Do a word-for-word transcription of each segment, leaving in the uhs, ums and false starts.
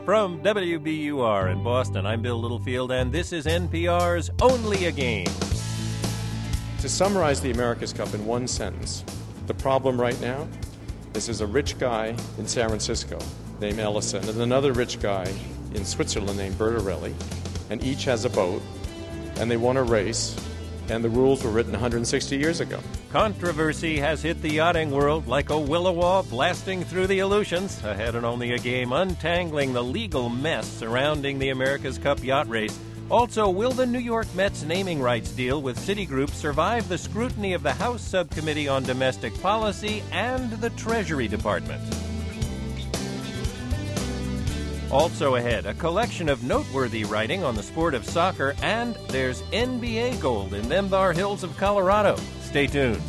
From W B U R in Boston, I'm Bill Littlefield, and this is N P R's Only a Game. To summarize the America's Cup in one sentence, the problem right now, this is a rich guy in San Francisco named Ellison and another rich guy in Switzerland named Bertarelli, and each has a boat, and they won a race, and the rules were written one hundred sixty years ago. Controversy has hit the yachting world like a Willowaw blasting through the Aleutians. Ahead and Only a Game, untangling the legal mess surrounding the America's Cup yacht race. Also, will the New York Mets naming rights deal with Citigroup survive the scrutiny of the House Subcommittee on Domestic Policy and the Treasury Department? Also ahead, a collection of noteworthy writing on the sport of soccer, and there's N B A gold in them thar hills of Colorado. Stay tuned.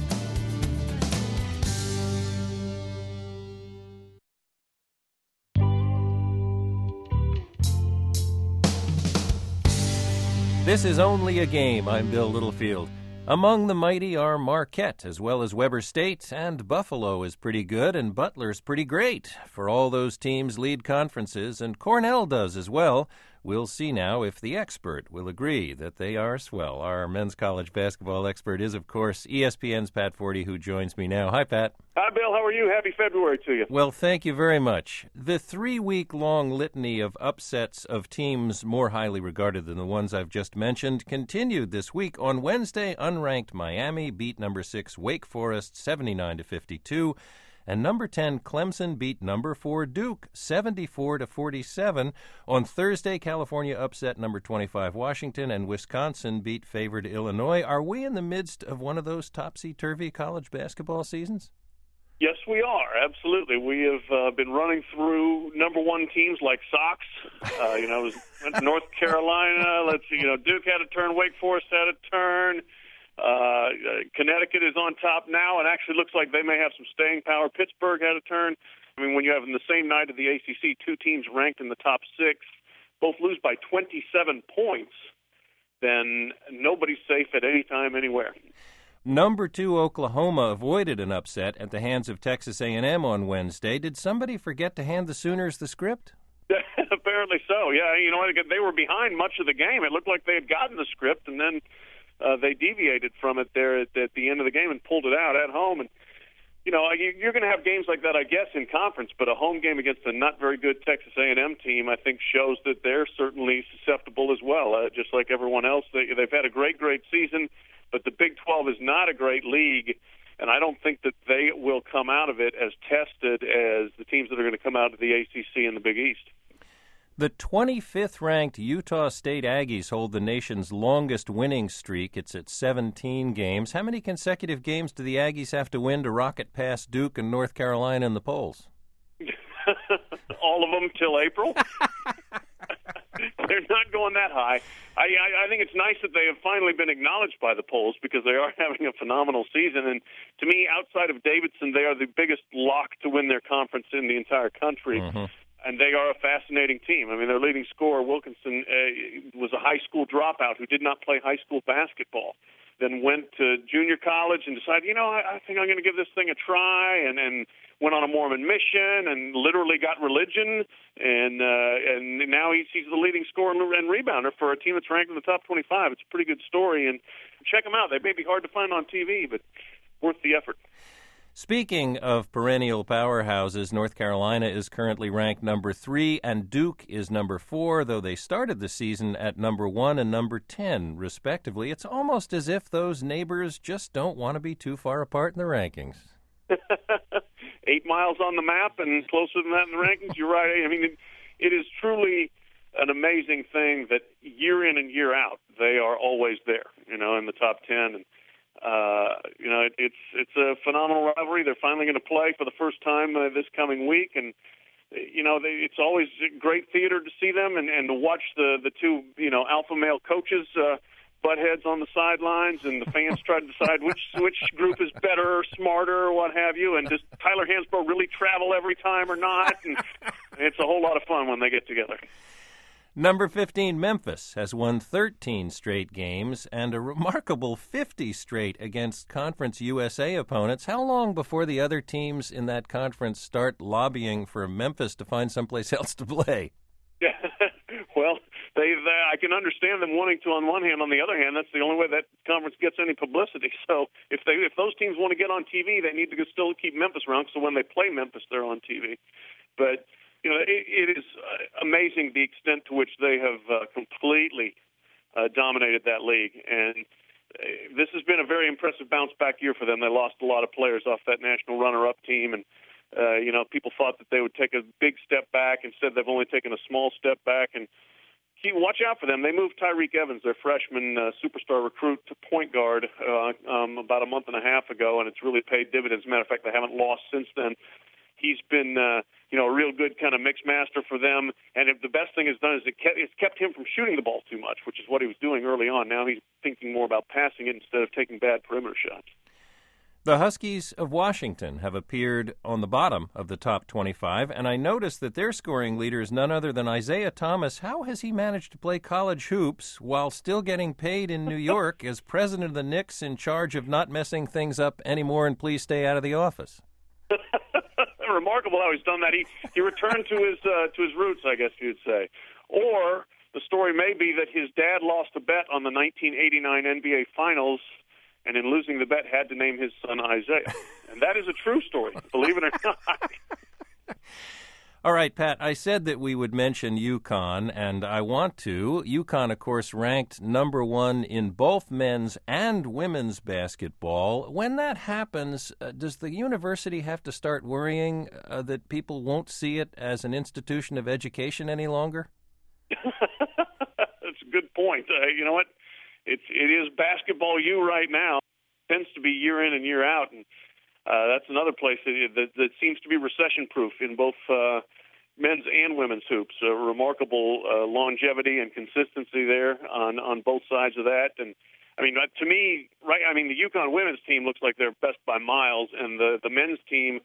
This is Only a Game. I'm Bill Littlefield. Among the mighty are Marquette, as well as Weber State, and Buffalo is pretty good, and Butler's pretty great. For all those teams lead conferences, and Cornell does as well. We'll see now if the expert will agree that they are swell. Our men's college basketball expert is, of course, E S P N's Pat Forty, who joins me now. Hi, Pat. Hi, Bill. How are you? Happy February to you. Well, thank you very much. The three-week-long litany of upsets of teams more highly regarded than the ones I've just mentioned continued this week. On Wednesday, unranked Miami beat number six Wake Forest seventy-nine to fifty-two. And number ten, Clemson beat number four Duke seventy-four to forty-seven. On Thursday, California upset number twenty-five Washington, and Wisconsin beat favored Illinois. Are we in the midst of one of those topsy-turvy college basketball seasons? Yes, we are. Absolutely. We have uh, been running through number one teams like socks. Uh, you know, it was, went to North Carolina. Let's see, you know, Duke had a turn. Wake Forest had a turn. Uh, Connecticut is on top now, and actually looks like they may have some staying power. Pittsburgh had a turn. I mean, when you have in the same night of the A C C, two teams ranked in the top six, both lose by twenty-seven points, then nobody's safe at any time, anywhere. Number two, Oklahoma avoided an upset at the hands of Texas A and M on Wednesday. Did somebody forget to hand the Sooners the script? Apparently so, yeah. You know, they were behind much of the game. It looked like they had gotten the script, and then Uh, they deviated from it there at, at the end of the game and pulled it out at home. And, you know, you, you're going to have games like that, I guess, in conference, but a home game against a not very good Texas A and M team, I think, shows that they're certainly susceptible as well, uh, just like everyone else. They, they've had a great, great season, but the Big twelve is not a great league, and I don't think that they will come out of it as tested as the teams that are going to come out of the A C C and the Big East. The twenty-fifth ranked Utah State Aggies hold the nation's longest winning streak. It's at seventeen games. How many consecutive games do the Aggies have to win to rocket past Duke and North Carolina in the polls? All of them till April. They're not going that high. I, I, I think it's nice that they have finally been acknowledged by the polls because they are having a phenomenal season. And to me, outside of Davidson, they are the biggest lock to win their conference in the entire country. Mm-hmm. And they are a fascinating team. I mean, their leading scorer, Wilkinson, uh, was a high school dropout who did not play high school basketball, then went to junior college and decided, you know, I, I think I'm going to give this thing a try, and, and went on a Mormon mission and literally got religion. And uh, and now he's, he's the leading scorer and rebounder for a team that's ranked in the top twenty-five. It's a pretty good story. And check them out. They may be hard to find on T V, but worth the effort. Speaking of perennial powerhouses, North Carolina is currently ranked number three, and Duke is number four, though they started the season at number one and number ten, respectively. It's almost as if those neighbors just don't want to be too far apart in the rankings. Eight miles on the map and closer than that in the rankings, you're right. I mean, it, it is truly an amazing thing that year in and year out, they are always there, you know, in the top ten. And Uh, you know, it, it's it's a phenomenal rivalry. They're finally going to play for the first time uh, this coming week, and you know, they, it's always great theater to see them and, and to watch the the two you know alpha male coaches uh, butt heads on the sidelines, and the fans try to decide which which group is better, smarter, or what have you. And does Tyler Hansbrough really travel every time or not? And it's a whole lot of fun when they get together. Number fifteen, Memphis, has won thirteen straight games and a remarkable fifty straight against Conference U S A opponents. How long before the other teams in that conference start lobbying for Memphis to find someplace else to play? Well, they, they I can understand them wanting to on one hand. On the other hand, that's the only way that conference gets any publicity. So if they if those teams want to get on T V, they need to still keep Memphis around, so when they play Memphis, they're on T V. But, you know, it, it is amazing the extent to which they have uh, completely uh, dominated that league. And uh, this has been a very impressive bounce-back year for them. They lost a lot of players off that national runner-up team, and Uh, you know, people thought that they would take a big step back. Instead, they've only taken a small step back. And keep, watch out for them. They moved Tyreek Evans, their freshman uh, superstar recruit, to point guard uh, um, about a month and a half ago, and it's really paid dividends. As a matter of fact, they haven't lost since then. He's been, uh, you know, a real good kind of mix master for them. And if the best thing it's done is it kept, it's kept him from shooting the ball too much, which is what he was doing early on. Now he's thinking more about passing it instead of taking bad perimeter shots. The Huskies of Washington have appeared on the bottom of the top twenty-five, and I noticed that their scoring leader is none other than Isaiah Thomas. How has he managed to play college hoops while still getting paid in New York as president of the Knicks, in charge of not messing things up anymore, and please stay out of the office? Remarkable how he's done that. He he returned to his uh, to his roots, I guess you'd say. Or the story may be that his dad lost a bet on the nineteen eighty-nine N B A Finals, and in losing the bet had to name his son Isaiah. And that is a true story, believe it or not. All right, Pat, I said that we would mention UConn, and I want to. UConn, of course, ranked number one in both men's and women's basketball. When that happens, uh, does the university have to start worrying uh, that people won't see it as an institution of education any longer? That's a good point. Uh, you know what? It's it is basketball U right now. It tends to be year in and year out, and uh, that's another place that, that, that seems to be recession-proof in both uh, men's and women's hoops. A remarkable uh, longevity and consistency there on, on both sides of that. And I mean, to me, right? I mean, the UConn women's team looks like they're best by miles, and the the men's team.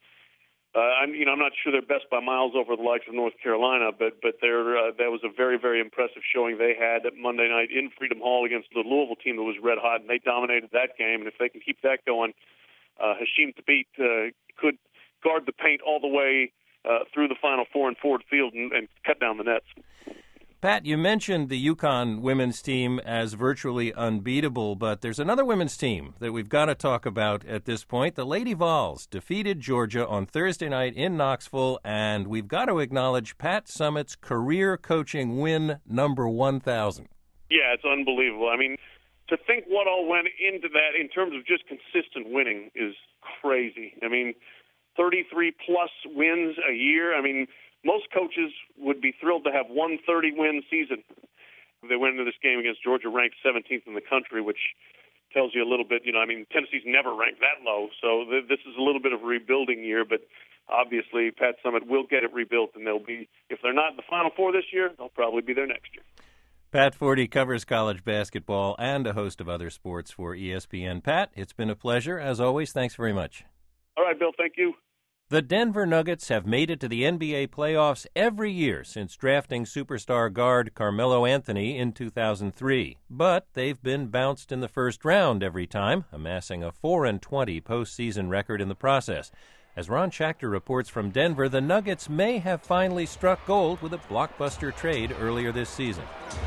Uh, I'm, you know, I'm not sure they're best by miles over the likes of North Carolina, but but they're, uh, that was a very, very impressive showing they had Monday night in Freedom Hall against the Louisville team that was red hot, and they dominated that game. And if they can keep that going, uh, Hasheem Thabit uh, could guard the paint all the way uh, through the Final Four and Ford Field and, and cut down the nets. Pat, you mentioned the UConn women's team as virtually unbeatable, but there's another women's team that we've got to talk about at this point. The Lady Vols defeated Georgia on Thursday night in Knoxville, and we've got to acknowledge Pat Summitt's career coaching win number one thousand. Yeah, it's unbelievable. I mean, to think what all went into that in terms of just consistent winning is crazy. I mean, thirty-three plus wins a year. I mean, most coaches would be thrilled to have one thirty-win season. They went into this game against Georgia ranked seventeenth in the country, which tells you a little bit. You know, I mean, Tennessee's never ranked that low, so th- this is a little bit of a rebuilding year. But obviously, Pat Summitt will get it rebuilt, and they'll be, if they're not in the Final Four this year, they'll probably be there next year. Pat Forty covers college basketball and a host of other sports for E S P N. Pat, it's been a pleasure, as always. Thanks very much. All right, Bill, thank you. The Denver Nuggets have made it to the N B A playoffs every year since drafting superstar guard Carmelo Anthony in two thousand three. But they've been bounced in the first round every time, amassing a four and twenty postseason record in the process. As Ron Schachter reports from Denver, the Nuggets may have finally struck gold with a blockbuster trade earlier this season.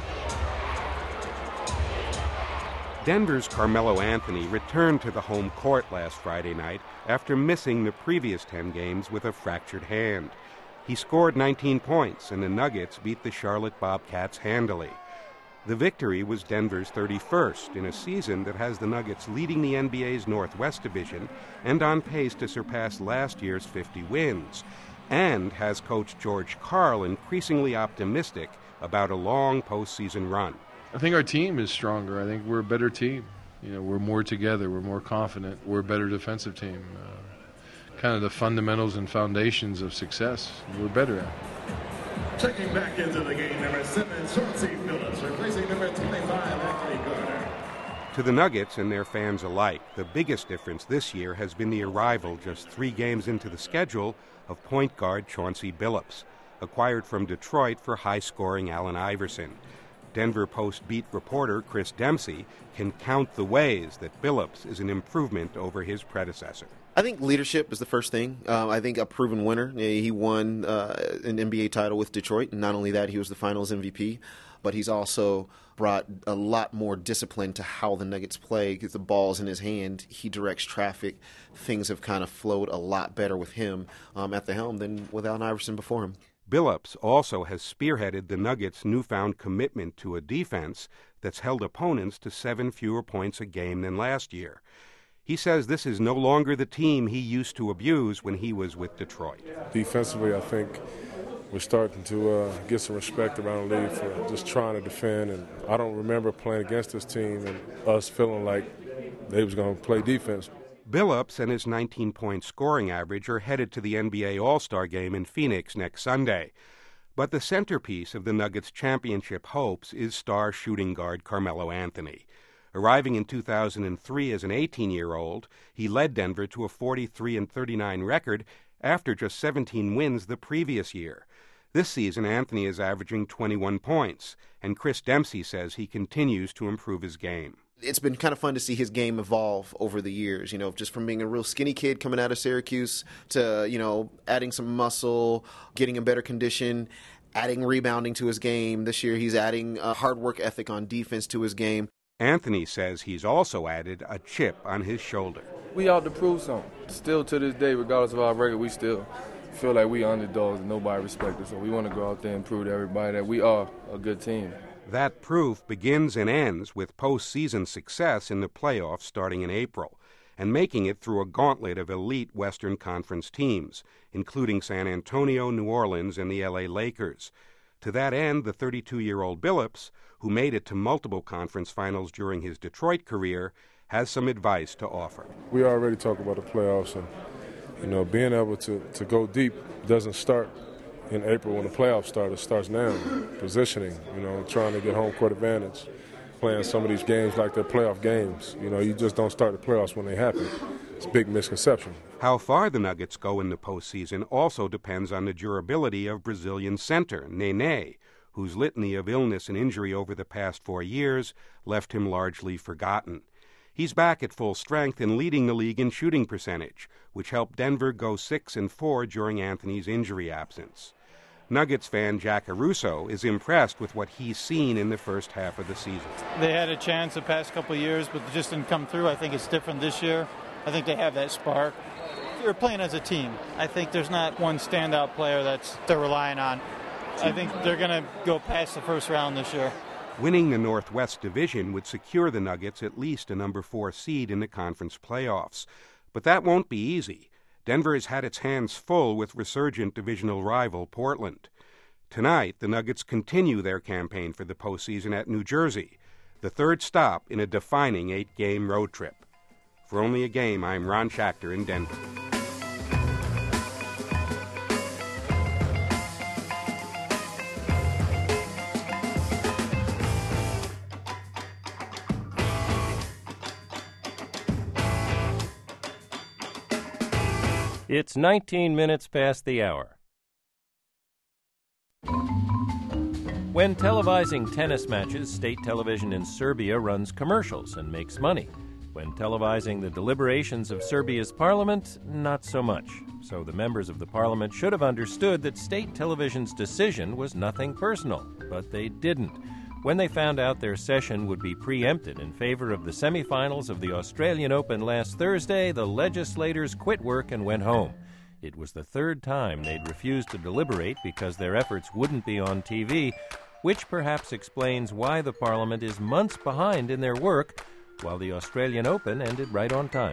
Denver's Carmelo Anthony returned to the home court last Friday night after missing the previous ten games with a fractured hand. He scored nineteen points, and the Nuggets beat the Charlotte Bobcats handily. The victory was Denver's thirty-first in a season that has the Nuggets leading the N B A's Northwest Division and on pace to surpass last year's fifty wins, and has Coach George Karl increasingly optimistic about a long postseason run. I think our team is stronger. I think we're a better team. You know, we're more together. We're more confident. We're a better defensive team. Uh, kind of the fundamentals and foundations of success we're better at. Checking back into the game, number seven, Chauncey Phillips, replacing number twenty-five, Anthony Gardner. To the Nuggets and their fans alike, the biggest difference this year has been the arrival just three games into the schedule of point guard Chauncey Billups, acquired from Detroit for high-scoring Allen Iverson. Denver Post beat reporter Chris Dempsey can count the ways that Billups is an improvement over his predecessor. I think leadership is the first thing. Uh, I think a proven winner. He won uh, an N B A title with Detroit, and not only that, he was the Finals M V P, but he's also brought a lot more discipline to how the Nuggets play. Because the ball's in his hand, he directs traffic. Things have kind of flowed a lot better with him um, at the helm than with Allen Iverson before him. Billups also has spearheaded the Nuggets' newfound commitment to a defense that's held opponents to seven fewer points a game than last year. He says this is no longer the team he used to abuse when he was with Detroit. Defensively, I think we're starting to uh, get some respect around the league for just trying to defend. And I don't remember playing against this team and us feeling like they was going to play defense. Billups and his nineteen-point scoring average are headed to the N B A All-Star Game in Phoenix next Sunday. But the centerpiece of the Nuggets' championship hopes is star shooting guard Carmelo Anthony. Arriving in two thousand three as an eighteen-year-old, he led Denver to a forty-three and thirty-nine record after just seventeen wins the previous year. This season, Anthony is averaging twenty-one points, and Chris Dempsey says he continues to improve his game. It's been kind of fun to see his game evolve over the years, you know, just from being a real skinny kid coming out of Syracuse to, you know, adding some muscle, getting in better condition, adding rebounding to his game. This year he's adding a hard work ethic on defense to his game. Anthony says he's also added a chip on his shoulder. We out to prove something. Still to this day, regardless of our record, we still feel like we underdogs and nobody respects us. So we want to go out there and prove to everybody that we are a good team. That proof begins and ends with postseason success in the playoffs starting in April, and making it through a gauntlet of elite Western Conference teams, including San Antonio, New Orleans, and the L A Lakers. To that end, the thirty-two-year-old Billups, who made it to multiple conference finals during his Detroit career, has some advice to offer. We already talk about the playoffs, and you know, being able to, to go deep doesn't start in April when the playoffs start. It starts now. Positioning, you know, trying to get home court advantage, playing some of these games like they're playoff games. You know, you just don't start the playoffs when they happen. It's a big misconception. How far the Nuggets go in the postseason also depends on the durability of Brazilian center Nene, whose litany of illness and injury over the past four years left him largely forgotten. He's back at full strength and leading the league in shooting percentage, which helped Denver go six and four during Anthony's injury absence. Nuggets fan Jack Caruso is impressed with what he's seen in the first half of the season. They had a chance the past couple of years, but just didn't come through. I think it's different this year. I think they have that spark. They're playing as a team. I think there's not one standout player that's they're relying on. I think they're going to go past the first round this year. Winning the Northwest Division would secure the Nuggets at least a number four seed in the conference playoffs. But that won't be easy. Denver has had its hands full with resurgent divisional rival Portland. Tonight, the Nuggets continue their campaign for the postseason at New Jersey, the third stop in a defining eight-game road trip. For Only a Game, I'm Ron Schachter in Denver. It's nineteen minutes past the hour. When televising tennis matches, state television in Serbia runs commercials and makes money. When televising the deliberations of Serbia's parliament, not so much. So the members of the parliament should have understood that state television's decision was nothing personal, but they didn't. When they found out their session would be preempted in favor of the semifinals of the Australian Open last Thursday, the legislators quit work and went home. It was the third time they'd refused to deliberate because their efforts wouldn't be on T V, which perhaps explains why the Parliament is months behind in their work, while the Australian Open ended right on time.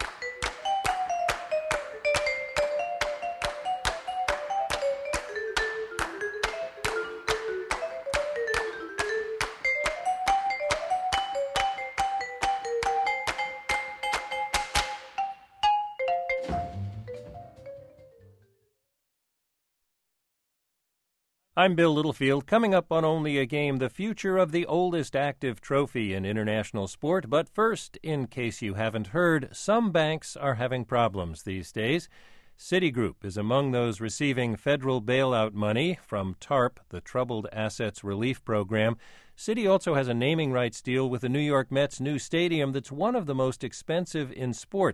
I'm Bill Littlefield. Coming up on Only a Game, the future of the oldest active trophy in international sport. But first, in case you haven't heard, some banks are having problems these days. Citigroup is among those receiving federal bailout money from TARP, the Troubled Assets Relief Program. Citi also has a naming rights deal with the New York Mets' new stadium that's one of the most expensive in sports.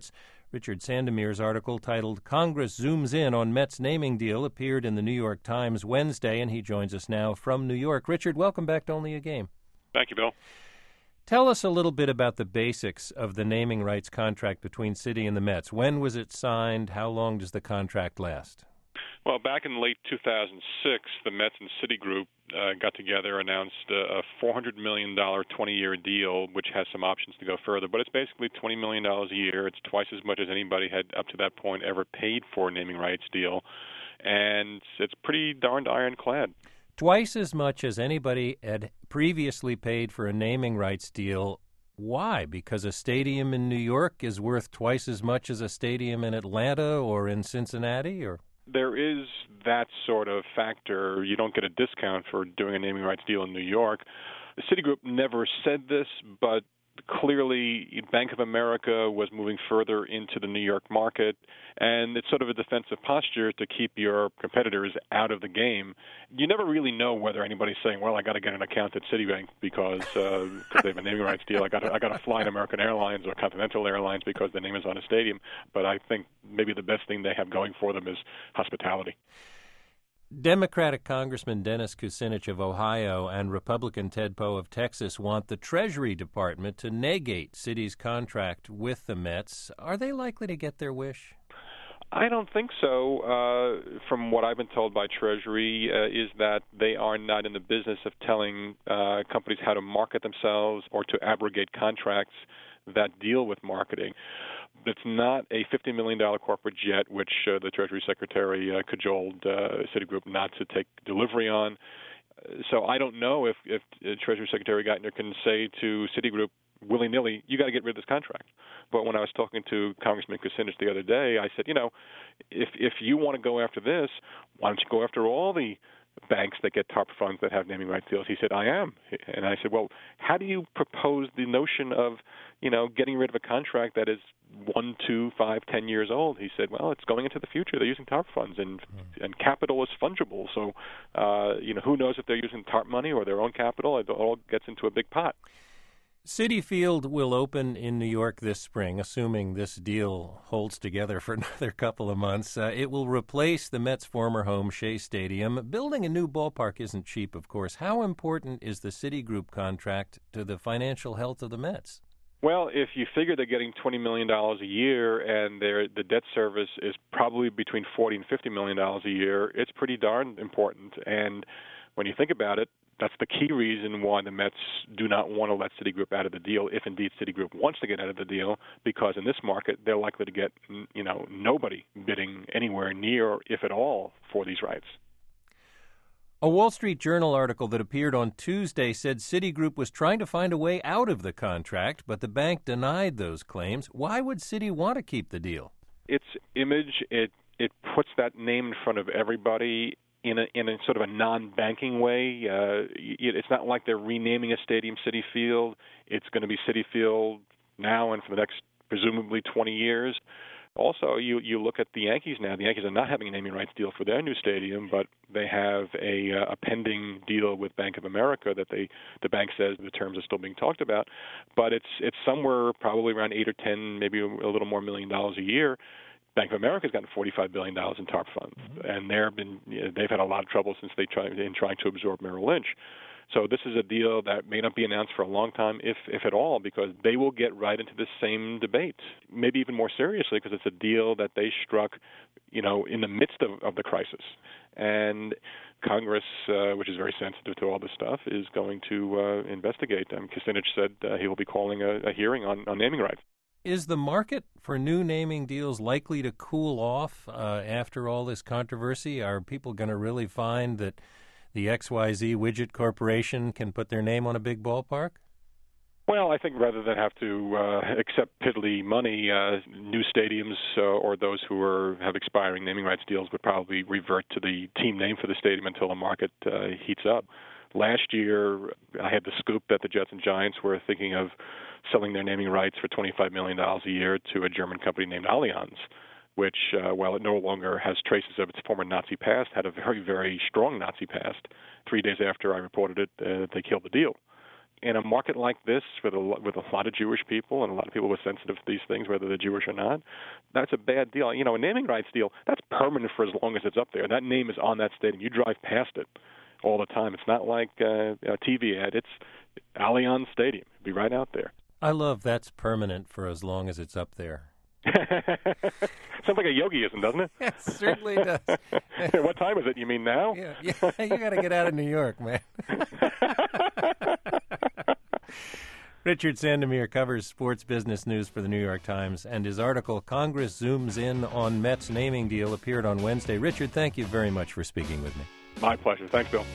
Richard Sandemir's article titled Congress Zooms In on Mets Naming Deal appeared in the New York Times Wednesday, and he joins us now from New York. Richard, welcome back to Only a Game. Thank you, Bill. Tell us a little bit about the basics of the naming rights contract between Citi and the Mets. When was it signed? How long does the contract last? Well, back in late two thousand six, the Mets and Citigroup uh, got together, announced a, a four hundred million dollars twenty-year deal, which has some options to go further. But it's basically twenty million dollars a year. It's twice as much as anybody had up to that point ever paid for a naming rights deal. And it's pretty darned ironclad. Twice as much as anybody had previously paid for a naming rights deal. Why? Because a stadium in New York is worth twice as much as a stadium in Atlanta or in Cincinnati? Or there is that sort of factor. You don't get a discount for doing a naming rights deal in New York. The Citigroup never said this, but clearly Bank of America was moving further into the New York market, and it's sort of a defensive posture to keep your competitors out of the game. You never really know whether anybody's saying, well, I got to get an account at Citibank because uh, cause they have a naming rights deal. I got I got to fly in American Airlines or Continental Airlines because the name is on a stadium. But I think maybe the best thing they have going for them is hospitality. Democratic Congressman Dennis Kucinich of Ohio and Republican Ted Poe of Texas want the Treasury Department to negate Citi's contract with the Mets. Are they likely to get their wish? I don't think so. Uh, from what I've been told by Treasury, uh, is that they are not in the business of telling uh, companies how to market themselves or to abrogate contracts that deal with marketing. It's not a fifty million dollars corporate jet, which uh, the Treasury Secretary uh, cajoled uh, Citigroup not to take delivery on. So I don't know if, if uh, Treasury Secretary Geithner can say to Citigroup willy-nilly, you got to get rid of this contract. But when I was talking to Congressman Kucinich the other day, I said, you know, if if you want to go after this, why don't you go after all the banks that get TARP funds that have naming rights deals? He said, I am. And I said, well, how do you propose the notion of, you know, getting rid of a contract that is one, two, five, ten years old? He said, well, it's going into the future. They're using TARP funds, and mm. and capital is fungible. So, uh, you know, who knows if they're using TARP money or their own capital? It all gets into a big pot. Citi Field will open in New York this spring, assuming this deal holds together for another couple of months. Uh, it will replace the Mets' former home, Shea Stadium. Building a new ballpark isn't cheap, of course. How important is the Citigroup contract to the financial health of the Mets? Well, if you figure they're getting twenty million dollars a year and their the debt service is probably between forty and fifty million dollars a year, it's pretty darn important. And when you think about it, that's the key reason why the Mets do not want to let Citigroup out of the deal, if indeed Citigroup wants to get out of the deal, because in this market they're likely to get, you know, nobody bidding anywhere near, if at all, for these rights. A Wall Street Journal article that appeared on Tuesday said Citigroup was trying to find a way out of the contract, but the bank denied those claims. Why would Citi want to keep the deal? Its image, it it puts that name in front of everybody in a in a sort of a non-banking way. Uh, it, it's not like they're renaming a stadium Citi Field. It's going to be Citi Field now and for the next presumably twenty years. Also, you, you look at the Yankees now. The Yankees are not having a naming rights deal for their new stadium, but they have a, uh, a pending deal with Bank of America that they the bank says the terms are still being talked about. But it's it's somewhere probably around eight or ten, maybe a little more million dollars a year. Bank of America has gotten forty-five billion dollars in TARP funds, mm-hmm. and they've been you know, they've had a lot of trouble since they tried in trying to absorb Merrill Lynch. So this is a deal that may not be announced for a long time, if if at all, because they will get right into this same debate, maybe even more seriously, because it's a deal that they struck, you know, in the midst of, of the crisis. And Congress, uh, which is very sensitive to all this stuff, is going to uh, investigate. Um, Kucinich said uh, he will be calling a, a hearing on, on naming rights. Is the market for new naming deals likely to cool off uh, after all this controversy? Are people going to really find that the X Y Z Widget Corporation can put their name on a big ballpark? Well, I think rather than have to uh, accept piddly money, uh, new stadiums uh, or those who are, have expiring naming rights deals would probably revert to the team name for the stadium until the market uh, heats up. Last year, I had the scoop that the Jets and Giants were thinking of selling their naming rights for twenty-five million dollars a year to a German company named Allianz, which, uh, while it no longer has traces of its former Nazi past, had a very, very strong Nazi past. Three days after I reported it, uh, they killed the deal. in a market like this, with a with a lot of Jewish people and a lot of people who are sensitive to these things, whether they're Jewish or not, that's a bad deal. You know, a naming rights deal, that's permanent for as long as it's up there. That name is on that stadium. You drive past it all the time. It's not like uh, a T V ad. It's Allianz Stadium. It'll be right out there. I love that's permanent for as long as it's up there. Sounds like a yogiism, doesn't it? It certainly does. What time is it? You mean now? Yeah, yeah. You got to get out of New York, man. Richard Sandomir covers sports business news for the New York Times, and his article, Congress Zooms In on Mets Naming Deal, appeared on Wednesday. Richard, thank you very much for speaking with me. My pleasure. Thanks, Bill.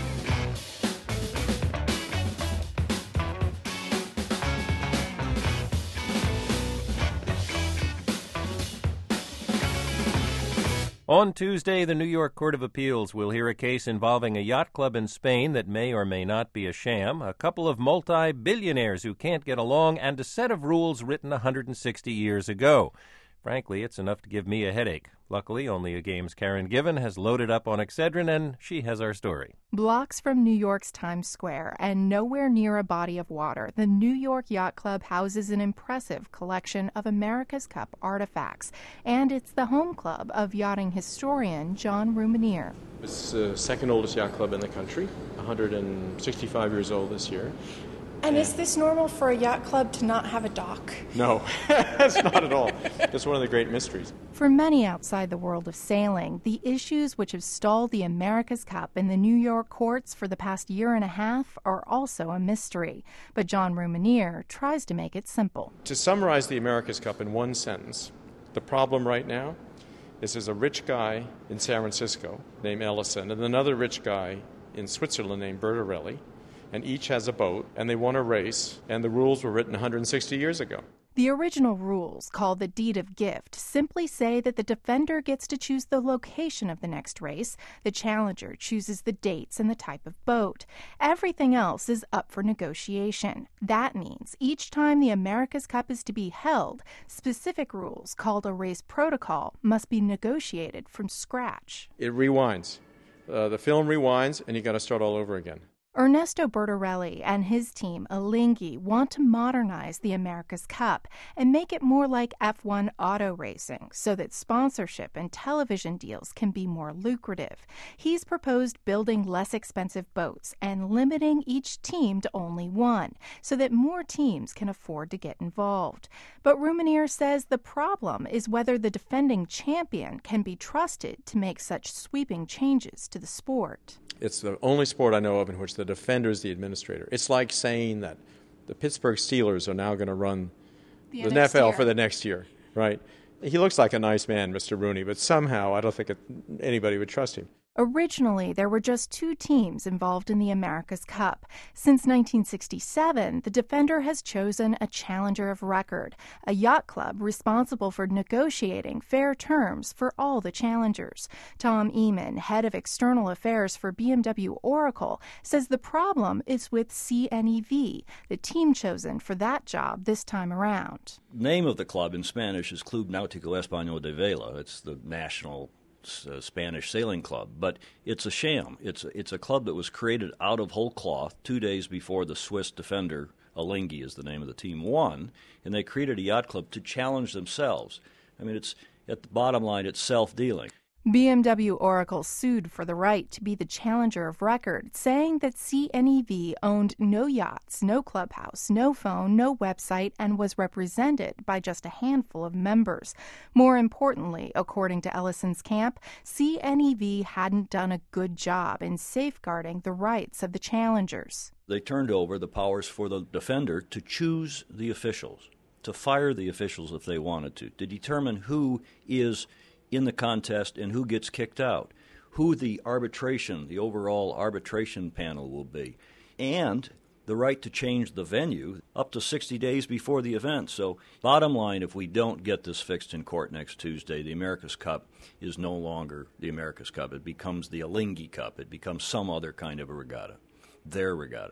On Tuesday, the New York Court of Appeals will hear a case involving a yacht club in Spain that may or may not be a sham, a couple of multi-billionaires who can't get along, and a set of rules written one hundred sixty years ago. Frankly, it's enough to give me a headache. Luckily, only a game's Karen Given has loaded up on Excedrin, and she has our story. Blocks from New York's Times Square and nowhere near a body of water, the New York Yacht Club houses an impressive collection of America's Cup artifacts, and it's the home club of yachting historian John Rumanier. It's the second oldest yacht club in the country, one hundred sixty-five years old this year. And is this normal for a yacht club to not have a dock? No, that's not at all. That's one of the great mysteries. For many outside the world of sailing, the issues which have stalled the America's Cup in the New York courts for the past year and a half are also a mystery. But John Rumanier tries to make it simple. To summarize the America's Cup in one sentence, the problem right now is there's a rich guy in San Francisco named Ellison and another rich guy in Switzerland named Bertarelli, and each has a boat, and they won a race, and the rules were written one hundred sixty years ago. The original rules, called the Deed of Gift, simply say that the defender gets to choose the location of the next race, the challenger chooses the dates and the type of boat. Everything else is up for negotiation. That means each time the America's Cup is to be held, specific rules, called a race protocol, must be negotiated from scratch. It rewinds. Uh, the film rewinds, and you got to start all over again. Ernesto Bertarelli and his team, Alinghi, want to modernize the America's Cup and make it more like F one auto racing so that sponsorship and television deals can be more lucrative. He's proposed building less expensive boats and limiting each team to only one so that more teams can afford to get involved. But Rumanier says the problem is whether the defending champion can be trusted to make such sweeping changes to the sport. It's the only sport I know of in which the defender is the administrator. It's like saying that the Pittsburgh Steelers are now going to run the, the N F L year. For the next year, right? He looks like a nice man, Mister Rooney, but somehow I don't think it, anybody would trust him. Originally, there were just two teams involved in the America's Cup. Since nineteen sixty-seven, the defender has chosen a challenger of record, a yacht club responsible for negotiating fair terms for all the challengers. Tom Eamon, head of external affairs for B M W Oracle, says the problem is with C N E V, the team chosen for that job this time around. Name of the club in Spanish is Club Náutico Español de Vela. It's the national Uh, Spanish sailing club, but it's a sham. It's a, it's a club that was created out of whole cloth two days before the Swiss defender, Alinghi is the name of the team, won, and they created a yacht club to challenge themselves. I mean, it's at the bottom line, it's self-dealing. B M W Oracle sued for the right to be the challenger of record, saying that C N E V owned no yachts, no clubhouse, no phone, no website, and was represented by just a handful of members. More importantly, according to Ellison's camp, C N E V hadn't done a good job in safeguarding the rights of the challengers. They turned over the powers for the defender to choose the officials, to fire the officials if they wanted to, to determine who is in the contest and who gets kicked out, who the arbitration, the overall arbitration panel will be, and the right to change the venue up to sixty days before the event. So bottom line, if we don't get this fixed in court next Tuesday, the America's Cup is no longer the America's Cup. It becomes the Alinghi Cup. It becomes some other kind of a regatta, their regatta.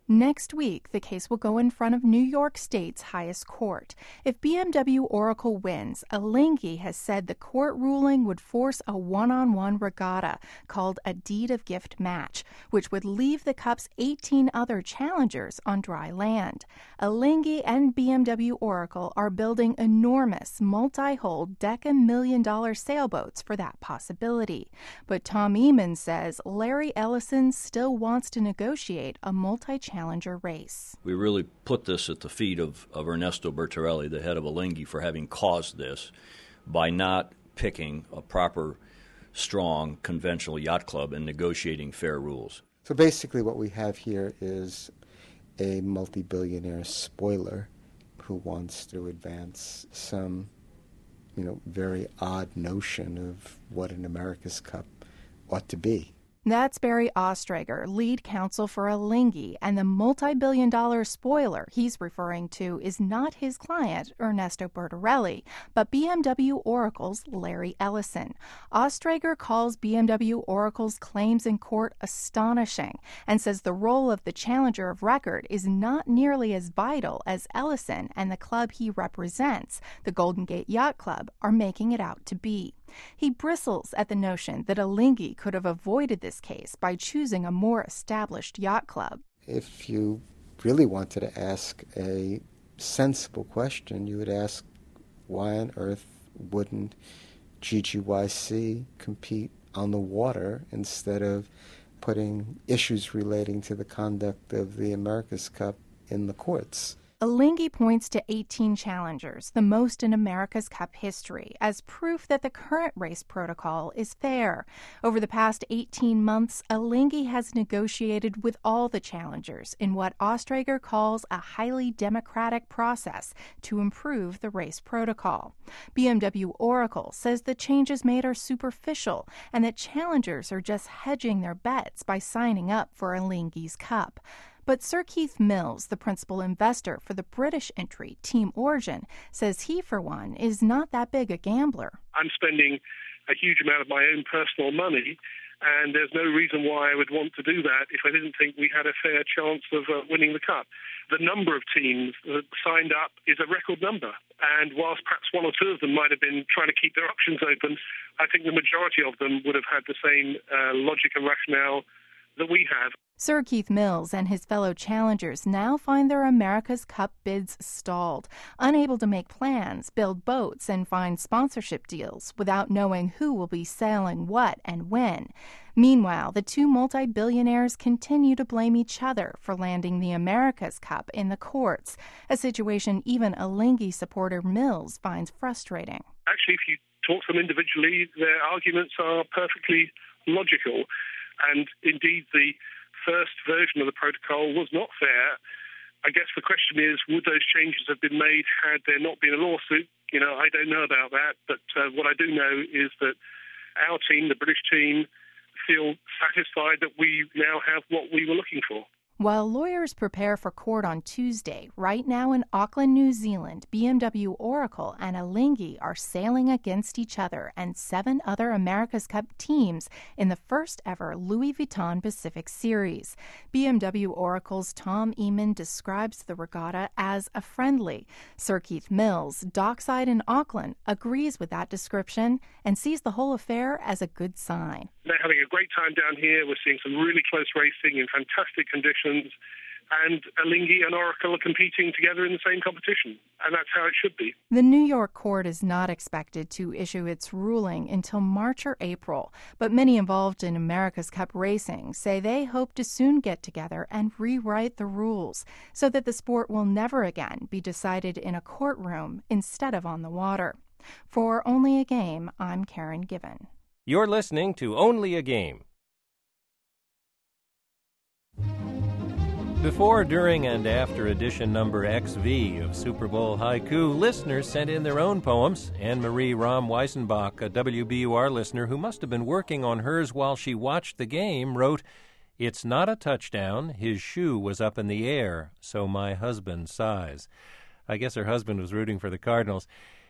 Next week, the case will go in front of New York State's highest court. If B M W Oracle wins, Alinghi has said the court ruling would force a one-on-one regatta called a deed of gift match, which would leave the Cup's eighteen other challengers on dry land. Alinghi and B M W Oracle are building enormous multi-hull deca-million-dollar sailboats for that possibility. But Tom Eamon says Larry Ellison still wants to negotiate a multi-challenger race. We really put this at the feet of, of Ernesto Bertarelli, the head of Alinghi, for having caused this by not picking a proper, strong, conventional yacht club and negotiating fair rules. So basically what we have here is a multi-billionaire spoiler who wants to advance some, you know, very odd notion of what an America's Cup ought to be. That's Barry Ostrager, lead counsel for Alinghi, and the multi-billion dollar spoiler he's referring to is not his client, Ernesto Bertarelli, but B M W Oracle's Larry Ellison. Ostrager calls B M W Oracle's claims in court astonishing and says the role of the challenger of record is not nearly as vital as Ellison and the club he represents, the Golden Gate Yacht Club, are making it out to be. He bristles at the notion that Alinghi could have avoided this case by choosing a more established yacht club. If you really wanted to ask a sensible question, you would ask, why on earth wouldn't G G Y C compete on the water instead of putting issues relating to the conduct of the America's Cup in the courts? Alinghi points to eighteen challengers, the most in America's Cup history, as proof that the current race protocol is fair. Over the past eighteen months, Alinghi has negotiated with all the challengers in what Ostrager calls a highly democratic process to improve the race protocol. B M W Oracle says the changes made are superficial and that challengers are just hedging their bets by signing up for Alinghi's Cup. But Sir Keith Mills, the principal investor for the British entry, Team Origin, says he, for one, is not that big a gambler. I'm spending a huge amount of my own personal money, and there's no reason why I would want to do that if I didn't think we had a fair chance of uh, winning the Cup. The number of teams that signed up is a record number, and whilst perhaps one or two of them might have been trying to keep their options open, I think the majority of them would have had the same uh, logic and rationale that we have. Sir Keith Mills and his fellow challengers now find their America's Cup bids stalled, unable to make plans, build boats, and find sponsorship deals without knowing who will be sailing what and when. Meanwhile, the two multi-billionaires continue to blame each other for landing the America's Cup in the courts, a situation even Alinghi supporter Mills finds frustrating. Actually, if you talk to them individually, their arguments are perfectly logical. And indeed, the first version of the protocol was not fair. I guess the question is, would those changes have been made had there not been a lawsuit? You know, I don't know about that, but uh, what I do know is that our team, the British team, feel satisfied that we now have what we were looking for. While lawyers prepare for court on Tuesday, right now in Auckland, New Zealand, B M W Oracle and Alinghi are sailing against each other and seven other America's Cup teams in the first ever Louis Vuitton Pacific Series. B M W Oracle's Tom Eamon describes the regatta as a friendly. Sir Keith Mills, dockside in Auckland, agrees with that description and sees the whole affair as a good sign. They're having a great time down here. We're seeing some really close racing in fantastic conditions. And Alinghi and Oracle are competing together in the same competition, and that's how it should be. The New York court is not expected to issue its ruling until March or April, but many involved in America's Cup racing say they hope to soon get together and rewrite the rules so that the sport will never again be decided in a courtroom instead of on the water. For Only a Game, I'm Karen Given. You're listening to Only a Game. Before, during, and after edition number X V of Super Bowl Haiku, listeners sent in their own poems. Anne-Marie Rahm Weisenbach, a W B U R listener who must have been working on hers while she watched the game, wrote, "It's not a touchdown. His shoe was up in the air, so my husband sighs." I guess her husband was rooting for the Cardinals.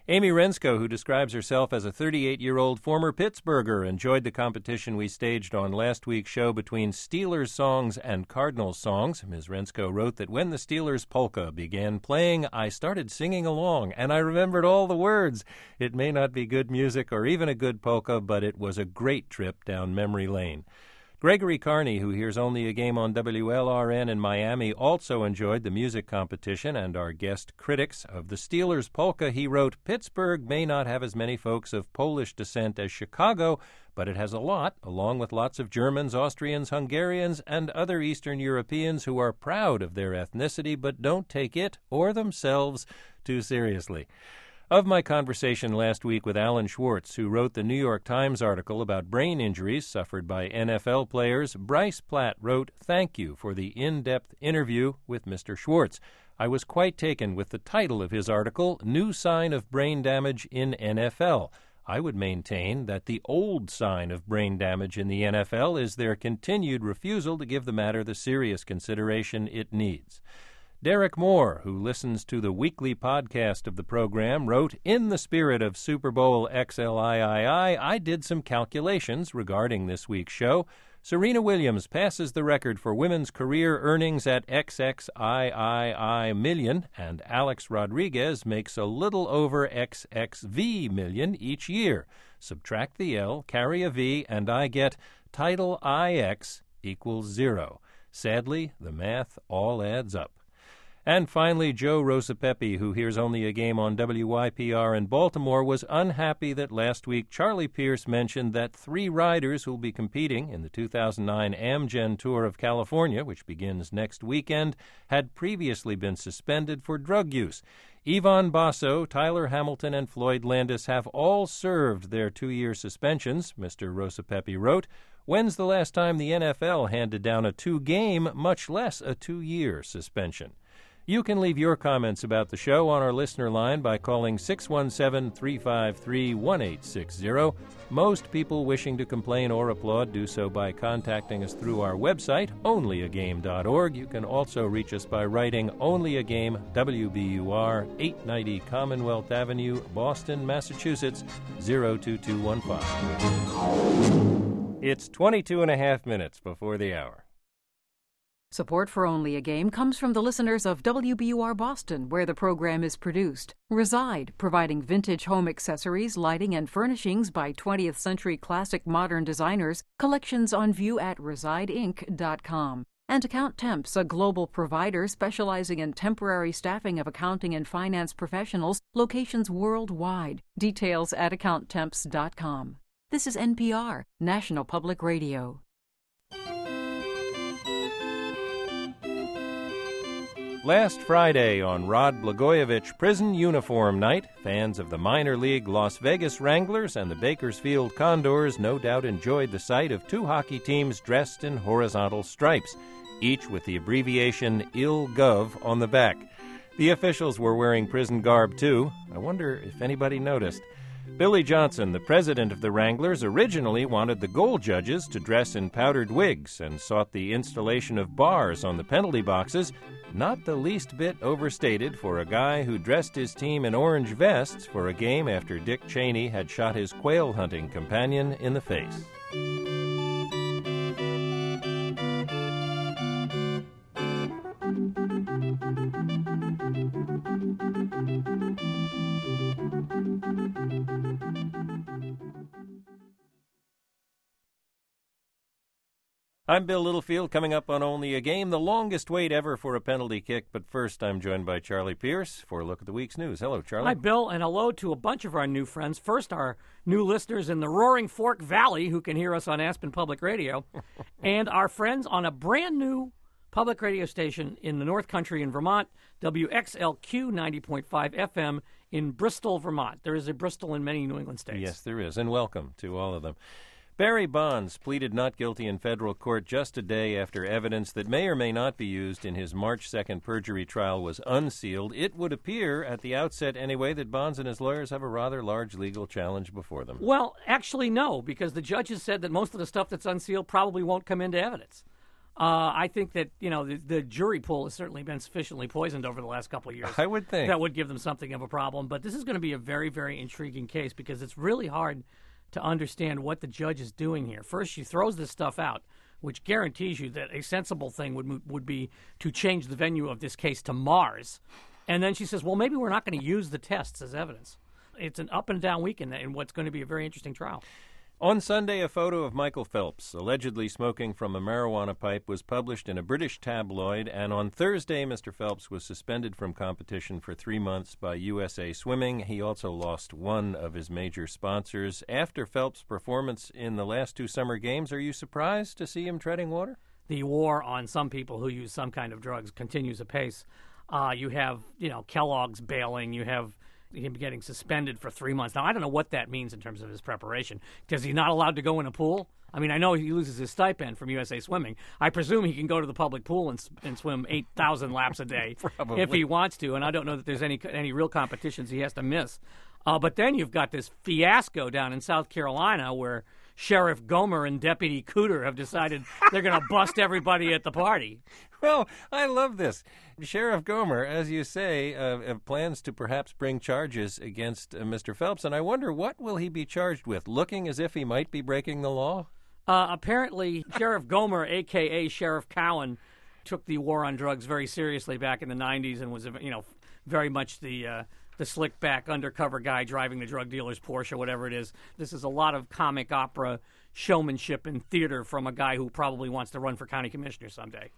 Amy Rensko, who describes herself as a thirty-eight-year-old former Pittsburgher, enjoyed the competition we staged on last week's show between Steelers songs and Cardinals songs. Miz Rensko wrote that when the Steelers polka began playing, I started singing along, and I remembered all the words. It may not be good music or even a good polka, but it was a great trip down memory lane. Gregory Carney, who hears only a game on W L R N in Miami, also enjoyed the music competition, and our guest critics of the Steelers polka, he wrote, Pittsburgh may not have as many folks of Polish descent as Chicago, but it has a lot, along with lots of Germans, Austrians, Hungarians, and other Eastern Europeans who are proud of their ethnicity but don't take it or themselves too seriously. Of my conversation last week with Alan Schwartz, who wrote the New York Times article about brain injuries suffered by N F L players, Bryce Platt wrote, thank you for the in-depth interview with Mister Schwartz. I was quite taken with the title of his article, New Sign of Brain Damage in N F L. I would maintain that the old sign of brain damage in the N F L is their continued refusal to give the matter the serious consideration it needs. Derek Moore, who listens to the weekly podcast of the program, wrote, in the spirit of Super Bowl X L I I I, I did some calculations regarding this week's show. Serena Williams passes the record for women's career earnings at X X I I I million, and Alex Rodriguez makes a little over X X V million each year. Subtract the L, carry a V, and I get title I X equals zero. Sadly, the math all adds up. And finally, Joe Rosapepe, who hears only a game on W Y P R in Baltimore, was unhappy that last week Charlie Pierce mentioned that three riders who will be competing in the two thousand nine Amgen Tour of California, which begins next weekend, had previously been suspended for drug use. Ivan Basso, Tyler Hamilton, and Floyd Landis have all served their two-year suspensions, Mister Rosapepe wrote. When's the last time the N F L handed down a two-game, much less a two-year suspension? You can leave your comments about the show on our listener line by calling six one seven, three five three, one eight six zero. Most people wishing to complain or applaud do so by contacting us through our website, only a game dot org. You can also reach us by writing Only a Game, W B U R, eight ninety Commonwealth Avenue, Boston, Massachusetts, zero two two one five. It's twenty-two and a half minutes before the hour. Support for Only a Game comes from the listeners of W B U R Boston, where the program is produced. Reside, providing vintage home accessories, lighting, and furnishings by twentieth century classic modern designers. Collections on view at reside inc dot com. And Account Temps, a global provider specializing in temporary staffing of accounting and finance professionals, locations worldwide. Details at account temps dot com. This is N P R, National Public Radio. Last Friday on Rod Blagojevich Prison Uniform Night, fans of the minor league Las Vegas Wranglers and the Bakersfield Condors no doubt enjoyed the sight of two hockey teams dressed in horizontal stripes, each with the abbreviation I L G O V on the back. The officials were wearing prison garb, too. I wonder if anybody noticed. Billy Johnson, the president of the Wranglers, originally wanted the goal judges to dress in powdered wigs and sought the installation of bars on the penalty boxes, not the least bit overstated for a guy who dressed his team in orange vests for a game after Dick Cheney had shot his quail hunting companion in the face. I'm Bill Littlefield, coming up on Only a Game, the longest wait ever for a penalty kick. But first, I'm joined by Charlie Pierce for a look at the week's news. Hello, Charlie. Hi, Bill, and hello to a bunch of our new friends. First, our new listeners in the Roaring Fork Valley who can hear us on Aspen Public Radio, and our friends on a brand new public radio station in the North Country in Vermont, W X L Q ninety point five F M in Bristol, Vermont. There is a Bristol in many New England states. Yes, there is, and welcome to all of them. Barry Bonds pleaded not guilty in federal court just a day after evidence that may or may not be used in his March second perjury trial was unsealed. It would appear, at the outset anyway, that Bonds and his lawyers have a rather large legal challenge before them. Well, actually, no, because the judges said that most of the stuff that's unsealed probably won't come into evidence. Uh, I think that, you know, the, the jury pool has certainly been sufficiently poisoned over the last couple of years. I would think. That would give them something of a problem. But this is going to be a very, very intriguing case because it's really hard to understand what the judge is doing here. First, she throws this stuff out, which guarantees you that a sensible thing would would be to change the venue of this case to Mars. And then she says, well, maybe we're not going to use the tests as evidence. It's an up and down week in, in what's going to be a very interesting trial. On Sunday, a photo of Michael Phelps, allegedly smoking from a marijuana pipe, was published in a British tabloid, and on Thursday, Mister Phelps was suspended from competition for three months by U S A Swimming. He also lost one of his major sponsors. After Phelps' performance in the last two summer games, are you surprised to see him treading water? The war on some people who use some kind of drugs continues apace. Uh, you have, you know, Kellogg's bailing. You have him getting suspended for three months. Now, I don't know what that means in terms of his preparation. Because he's not allowed to go in a pool? I mean, I know he loses his stipend from U S A Swimming. I presume he can go to the public pool and, and swim eight thousand laps a day if he wants to, and I don't know that there's any any real competitions he has to miss. Uh, but then you've got this fiasco down in South Carolina where Sheriff Gomer and Deputy Cooter have decided they're going to bust everybody at the party. Well, I love this. Sheriff Gomer, as you say, uh, plans to perhaps bring charges against uh, Mister Phelps, and I wonder what will he be charged with? Looking as if he might be breaking the law? Uh, apparently, Sheriff Gomer, a k a. Sheriff Cowan, took the war on drugs very seriously back in the nineties and was, you know, very much the uh, the slick-back undercover guy driving the drug dealer's Porsche, whatever it is. This is a lot of comic opera showmanship and theater from a guy who probably wants to run for county commissioner someday.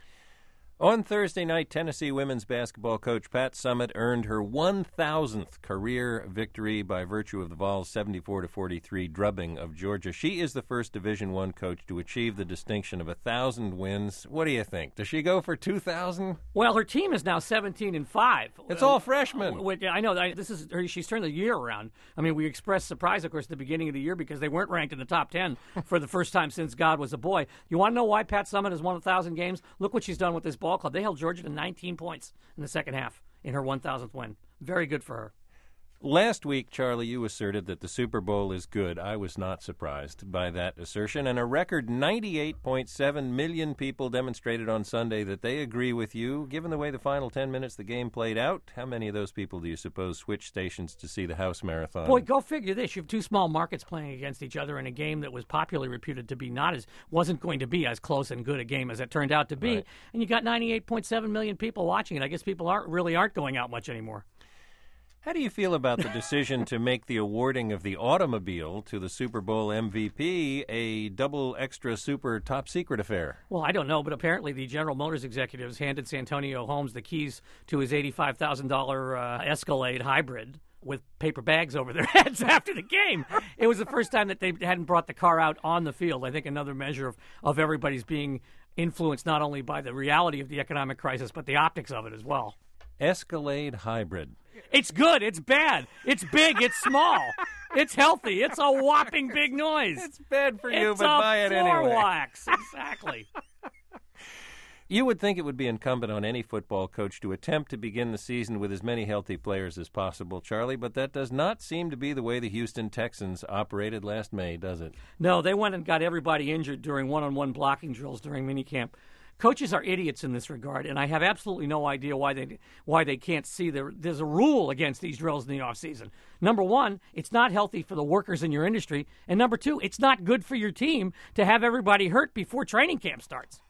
On Thursday night, Tennessee women's basketball coach Pat Summitt earned her one thousandth career victory by virtue of the Vols' seventy-four to forty-three drubbing of Georgia. She is the first Division I coach to achieve the distinction of one thousand wins. What do you think? Does she go for two thousand? Well, her team is now seventeen and five. It's all freshmen. Uh, I know. I, this is her, she's turned the year around. I mean, we expressed surprise, of course, at the beginning of the year because they weren't ranked in the top ten for the first time since God was a boy. You want to know why Pat Summitt has won one thousand games? Look what she's done with this ball club. They held Georgia to nineteen points in the second half in her one thousandth win. Very good for her. Last week, Charlie, you asserted that the Super Bowl is good. I was not surprised by that assertion, and a record ninety-eight point seven million people demonstrated on Sunday that they agree with you. Given the way the final ten minutes the game played out, how many of those people do you suppose switched stations to see the house marathon? Boy, go figure this. You have two small markets playing against each other in a game that was popularly reputed to be not as, wasn't going to be as close and good a game as it turned out to be, right. And you got ninety-eight point seven million people watching it. I guess people aren't really aren't going out much anymore. How do you feel about the decision to make the awarding of the automobile to the Super Bowl M V P a double extra super top secret affair? Well, I don't know, but apparently the General Motors executives handed Santonio Holmes the keys to his eighty-five thousand dollars uh, Escalade hybrid with paper bags over their heads after the game. It was the first time that they hadn't brought the car out on the field. I think another measure of, of everybody's being influenced not only by the reality of the economic crisis, but the optics of it as well. Escalade hybrid. It's good. It's bad. It's big. It's small. It's healthy. It's a whopping big noise. It's bad for you, it's but buy it anyway. It's a floor anyway. wax. Exactly. You would think it would be incumbent on any football coach to attempt to begin the season with as many healthy players as possible, Charlie, but that does not seem to be the way the Houston Texans operated last May, does it? No, they went and got everybody injured during one-on-one blocking drills during minicamp. Coaches are idiots in this regard, and I have absolutely no idea why they why they can't see there. There's a rule against these drills in the offseason. Number one, it's not healthy for the workers in your industry, and number two, it's not good for your team to have everybody hurt before training camp starts.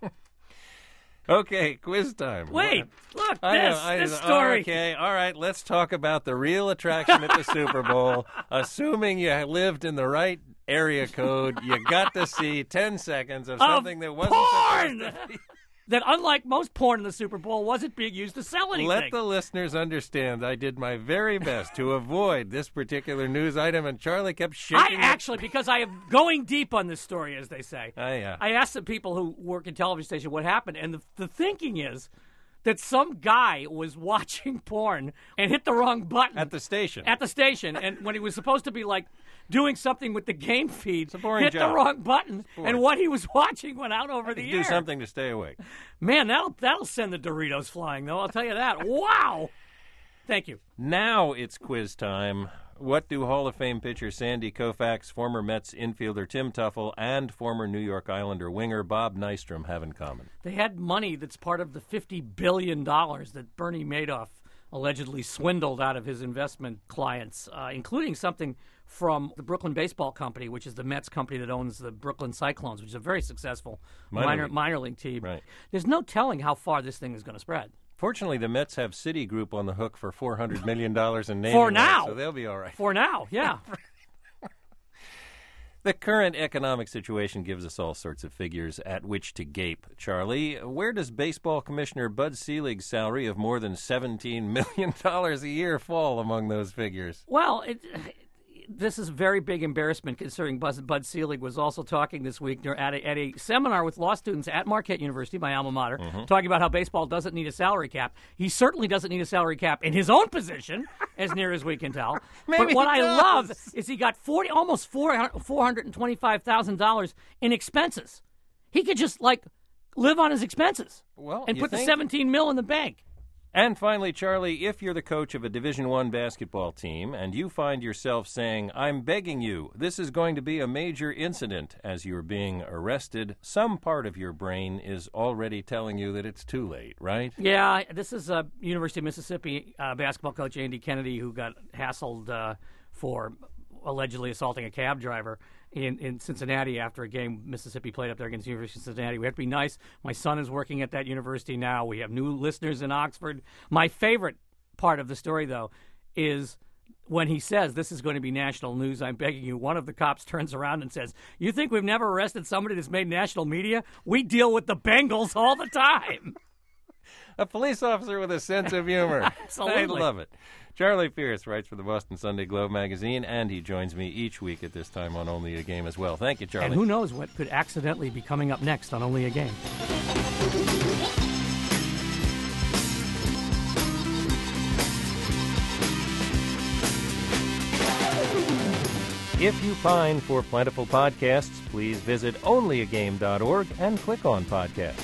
Okay, quiz time. Wait, look, I this, know, I this know. story. Okay, all right, let's talk about the real attraction at the Super Bowl. Assuming you lived in the right area code, you got to see ten seconds of something of that wasn't porn! supposed to be. That, unlike most porn in the Super Bowl, wasn't being used to sell anything. Let the listeners understand I did my very best to avoid this particular news item, and Charlie kept shaking. I actually, because I am going deep on this story, as they say. Oh, yeah. I asked some people who work in television station what happened, and the, the thinking is that some guy was watching porn and hit the wrong button. At the station. At the station, and when he was supposed to be, like, doing something with the game feed, hit job. the wrong button, and what he was watching went out over the do air. Do something to stay awake. Man, that'll, that'll send the Doritos flying, though, I'll tell you that. Wow! Thank you. Now it's quiz time. What do Hall of Fame pitcher Sandy Koufax, former Mets infielder Tim Tuffle, and former New York Islander winger Bob Nystrom have in common? They had money that's part of the fifty billion dollars that Bernie Madoff allegedly swindled out of his investment clients, uh, including something from the Brooklyn Baseball Company, which is the Mets company that owns the Brooklyn Cyclones, which is a very successful Minor minor, league. minor league team. Right. There's no telling how far this thing is going to spread. Fortunately, the Mets have Citigroup on the hook for four hundred million dollars in naming For rights, now. so they'll be all right. For now, yeah. The current economic situation gives us all sorts of figures at which to gape. Charlie, where does Baseball Commissioner Bud Selig's salary of more than seventeen million dollars a year fall among those figures? Well, it, this is a very big embarrassment considering Buzz, Bud Selig was also talking this week at a, at a seminar with law students at Marquette University, my alma mater, Mhm. talking about how baseball doesn't need a salary cap. He certainly doesn't need a salary cap in his own position, as near as we can tell. Maybe but what he I does. love is he got forty, almost four hundred twenty-five thousand dollars in expenses. He could just, like, live on his expenses Well, and you put think? the seventeen mil in the bank. And finally, Charlie, if you're the coach of a Division One basketball team and you find yourself saying, I'm begging you, this is going to be a major incident as you're being arrested, some part of your brain is already telling you that it's too late, right? Yeah, this is uh, University of Mississippi uh, basketball coach Andy Kennedy, who got hassled uh, for allegedly assaulting a cab driver in, in Cincinnati after a game Mississippi played up there against the University of Cincinnati. We have to be nice. My son is working at that university now. We have new listeners in Oxford. My favorite part of the story, though, is when he says, this is going to be national news, I'm begging you, one of the cops turns around and says, you think we've never arrested somebody that's made national media? We deal with the Bengals all the time. A police officer with a sense of humor. Absolutely. I love it. Charlie Pierce writes for the Boston Sunday Globe magazine, and he joins me each week at this time on Only a Game as well. Thank you, Charlie. And who knows what could accidentally be coming up next on Only a Game. If you pine for plentiful podcasts, please visit only a game dot org and click on podcast.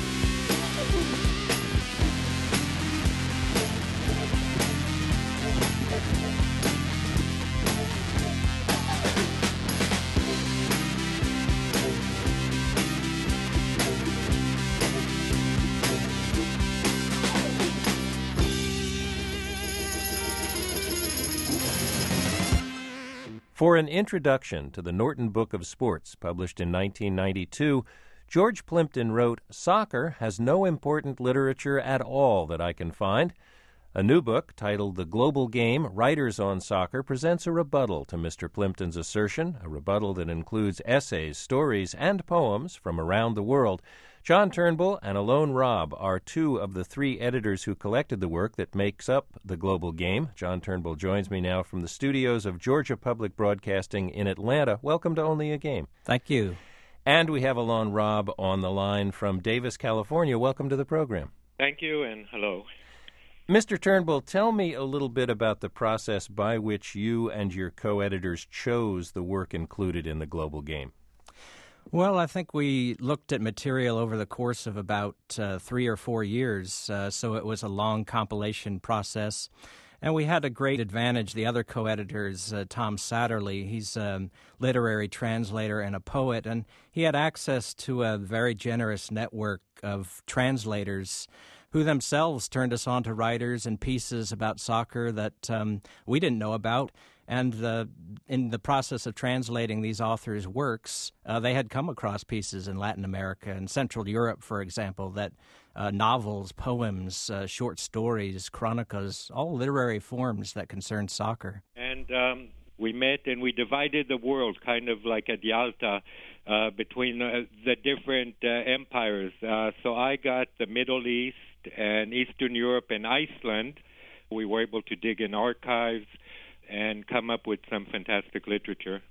For an introduction to the Norton Book of Sports, published in nineteen ninety-two, George Plimpton wrote, Soccer has no important literature at all that I can find. A new book, titled The Global Game, Writers on Soccer, presents a rebuttal to Mister Plimpton's assertion, a rebuttal that includes essays, stories, and poems from around the world. John Turnbull and Alone Robb are two of the three editors who collected the work that makes up The Global Game. John Turnbull joins me now from the studios of Georgia Public Broadcasting in Atlanta. Welcome to Only a Game. Thank you. And we have Alone Robb on the line from Davis, California. Welcome to the program. Thank you, and hello. Mister Turnbull, tell me a little bit about the process by which you and your co-editors chose the work included in The Global Game. Well, I think we looked at material over the course of about uh, three or four years, uh, so it was a long compilation process. And we had a great advantage. The other co-editors, uh, Tom Satterley, he's a literary translator and a poet, and he had access to a very generous network of translators who themselves turned us on to writers and pieces about soccer that um, we didn't know about. And uh, in the process of translating these authors' works, uh, they had come across pieces in Latin America and Central Europe, for example, that uh, novels, poems, uh, short stories, chronicles, all literary forms that concern soccer. And um, we met and we divided the world, kind of like at Yalta, uh, between uh, the different uh, empires. Uh, so I got the Middle East and Eastern Europe and Iceland. We were able to dig in archives and come up with some fantastic literature.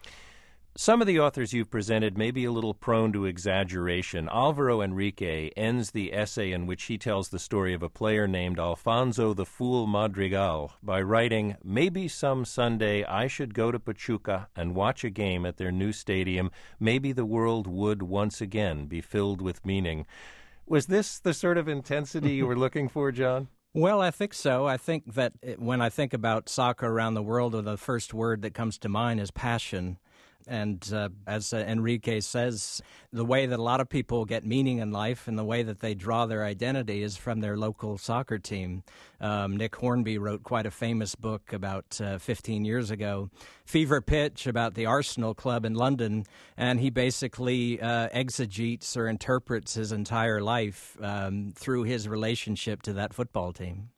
Some of the authors you've presented may be a little prone to exaggeration. Alvaro Enrique ends the essay in which he tells the story of a player named Alfonso the Fool Madrigal by writing, maybe some Sunday I should go to Pachuca and watch a game at their new stadium. Maybe the world would once again be filled with meaning. Was this the sort of intensity you were looking for, John? Well, I think so. I think that it, when I think about soccer around the world, the first word that comes to mind is passion. And uh, as uh, Enrique says, the way that a lot of people get meaning in life and the way that they draw their identity is from their local soccer team. Um, Nick Hornby wrote quite a famous book about uh, fifteen years ago, Fever Pitch, about the Arsenal club in London, and he basically uh, exegetes or interprets his entire life um, through his relationship to that football team.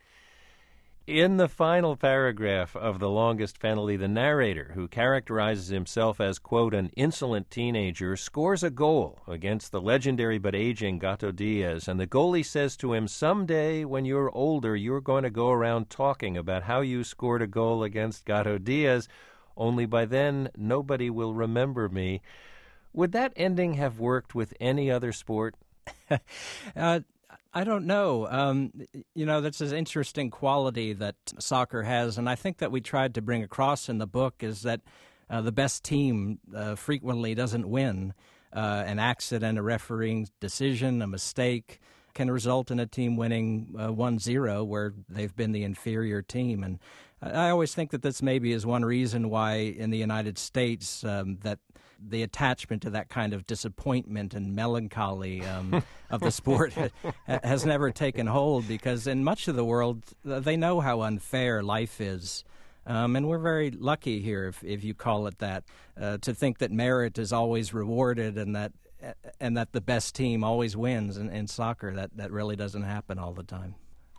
In the final paragraph of The Longest Penalty, the narrator, who characterizes himself as, quote, an insolent teenager, scores a goal against the legendary but aging Gato Diaz, and the goalie says to him, someday when you're older, you're going to go around talking about how you scored a goal against Gato Diaz, only by then nobody will remember me. Would that ending have worked with any other sport? uh, I don't know. Um, you know, that's an interesting quality that soccer has, and I think that we tried to bring across in the book is that uh, the best team uh, frequently doesn't win. Uh, an accident, a refereeing decision, a mistake can result in a team winning uh, one zero where they've been the inferior team. And I always think that this maybe is one reason why in the United States um, that the attachment to that kind of disappointment and melancholy um, of the sport has never taken hold, because in much of the world they know how unfair life is. Um, and we're very lucky here, if, if you call it that, uh, to think that merit is always rewarded and that and that the best team always wins in, in soccer. That, that really doesn't happen all the time.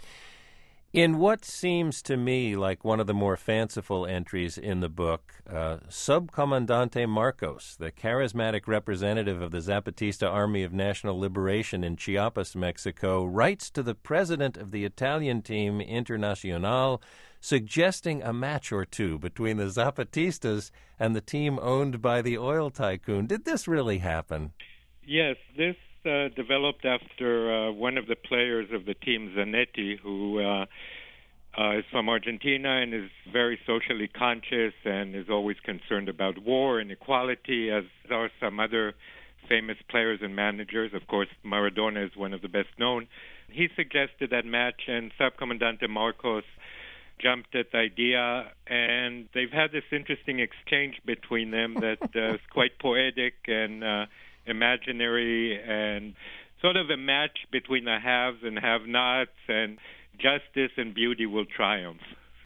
In what seems to me like one of the more fanciful entries in the book, uh, Subcomandante Marcos, the charismatic representative of the Zapatista Army of National Liberation in Chiapas, Mexico, writes to the president of the Italian team, Internacional, suggesting a match or two between the Zapatistas and the team owned by the oil tycoon. Did this really happen? Yes, this uh, developed after uh, one of the players of the team, Zanetti, who uh, uh, is from Argentina and is very socially conscious and is always concerned about war and equality, as are some other famous players and managers. Of course, Maradona is one of the best known. He suggested that match, and Subcomandante Marcos jumped at the idea, and they've had this interesting exchange between them that uh, is quite poetic and uh, imaginary, and sort of a match between the haves and have-nots, and justice and beauty will triumph.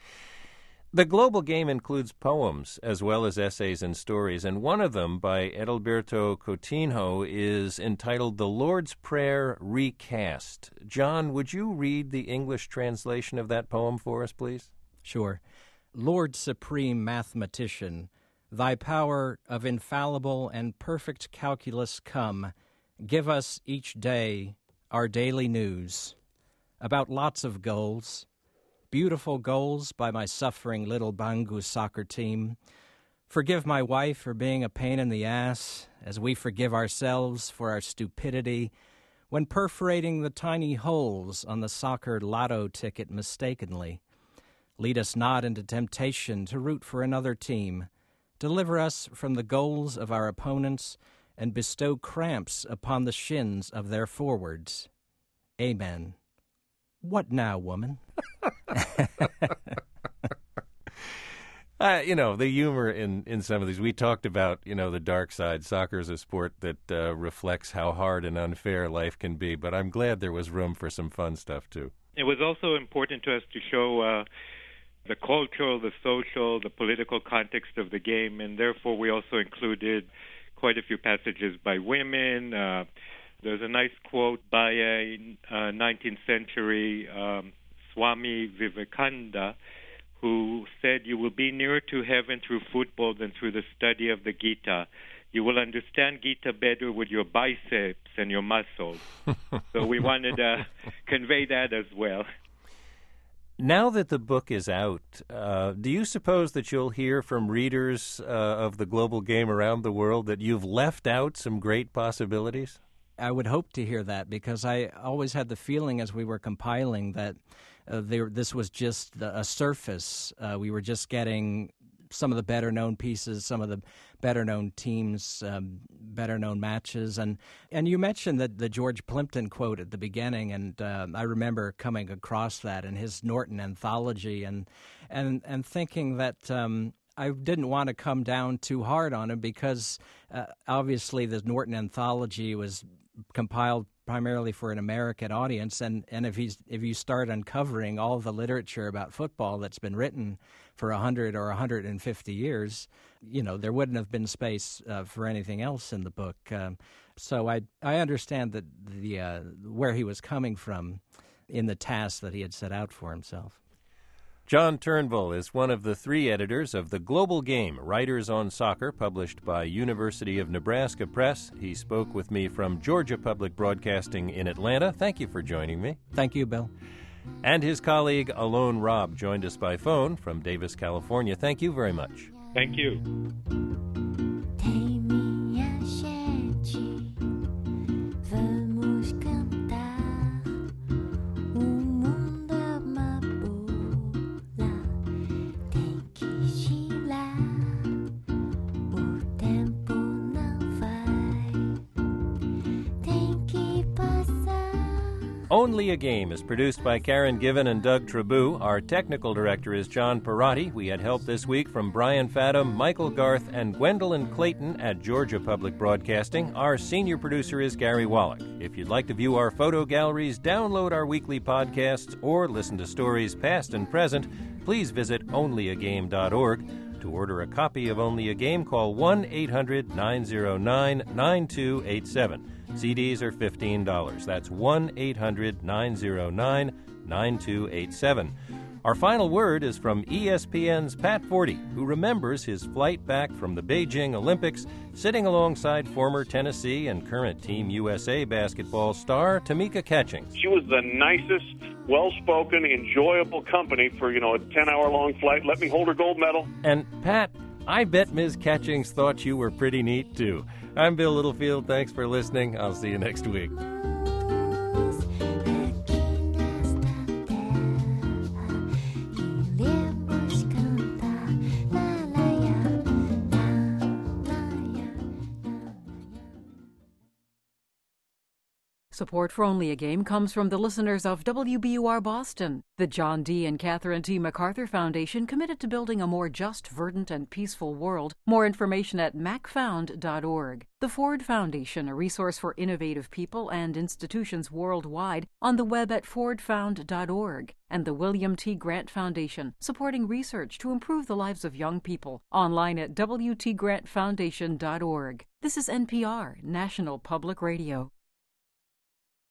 The global game includes poems as well as essays and stories, and one of them by Edilberto Coutinho is entitled The Lord's Prayer Recast. John, would you read the English translation of that poem for us, please? Sure. Lord Supreme Mathematician, thy power of infallible and perfect calculus come, give us each day our daily news about lots of goals, beautiful goals by my suffering little Bangu soccer team. Forgive my wife for being a pain in the ass, as we forgive ourselves for our stupidity when perforating the tiny holes on the soccer lotto ticket mistakenly. Lead us not into temptation to root for another team. Deliver us from the goals of our opponents and bestow cramps upon the shins of their forwards. Amen. What now, woman? uh, you know, the humor in, in some of these. We talked about, you know, the dark side. Soccer is a sport that uh, reflects how hard and unfair life can be, but I'm glad there was room for some fun stuff, too. It was also important to us to show uh, the cultural, the social, the political context of the game, and therefore we also included quite a few passages by women. Uh, there's a nice quote by a uh, nineteenth century um, Swami Vivekananda, who said, "You will be nearer to heaven through football than through the study of the Gita. You will understand Gita better with your biceps and your muscles." So we wanted to convey that as well. Now that the book is out, uh, do you suppose that you'll hear from readers uh, of the global game around the world that you've left out some great possibilities? I would hope to hear that, because I always had the feeling as we were compiling that uh, there, this was just a surface. Uh, we were just getting some of the better-known pieces, some of the better-known teams, um, better-known matches. And and you mentioned that the George Plimpton quote at the beginning, and uh, I remember coming across that in his Norton anthology and and, and thinking that um, I didn't want to come down too hard on him because uh, obviously the Norton anthology was compiled primarily for an American audience, and, and if he's if you start uncovering all the literature about football that's been written for a hundred or a hundred and fifty years, you know, there wouldn't have been space uh, for anything else in the book. Um, so I I understand that the uh, where he was coming from in the task that he had set out for himself. John Turnbull is one of the three editors of The Global Game, Writers on Soccer, published by University of Nebraska Press. He spoke with me from Georgia Public Broadcasting in Atlanta. Thank you for joining me. Thank you, Bill. And his colleague, Alon Robb, joined us by phone from Davis, California. Thank you very much. Thank you. Only a Game is produced by Karen Given and Doug Trabou. Our technical director is John Perotti. We had help this week from Brian Fadum, Michael Garth, and Gwendolyn Clayton at Georgia Public Broadcasting. Our senior producer is Gary Wallach. If you'd like to view our photo galleries, download our weekly podcasts, or listen to stories past and present, please visit only a game dot org. To order a copy of Only a Game, call one eight hundred nine oh nine nine two eight seven. C Ds are fifteen dollars. That's one eight hundred nine oh nine nine two eight seven. Our final word is from E S P N's Pat Forty, who remembers his flight back from the Beijing Olympics, sitting alongside former Tennessee and current Team U S A basketball star Tamika Catchings. She was the nicest, well-spoken, enjoyable company for, you know, a ten-hour-long flight. Let me hold her gold medal. And, Pat, I bet Miz Catchings thought you were pretty neat, too. I'm Bill Littlefield. Thanks for listening. I'll see you next week. Support for Only a Game comes from the listeners of W B U R Boston, the John D. and Catherine T. MacArthur Foundation, committed to building a more just, verdant, and peaceful world. More information at mac found dot org. The Ford Foundation, a resource for innovative people and institutions worldwide, on the web at ford found dot org. And the William T. Grant Foundation, supporting research to improve the lives of young people, online at w t grant foundation dot org. This is N P R, National Public Radio.